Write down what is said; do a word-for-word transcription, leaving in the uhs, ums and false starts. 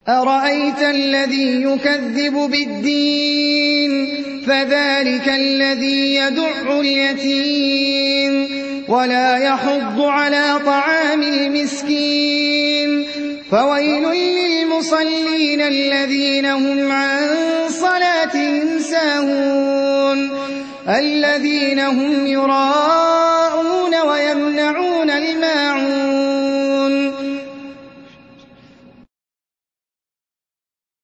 أرأيت الذي يكذب بالدين فذلك الذي يدع اليتيم ولا يحض على طعام المسكين فويل للمصلين الذين هم عن صلاتهم ساهون الذين هم يراءون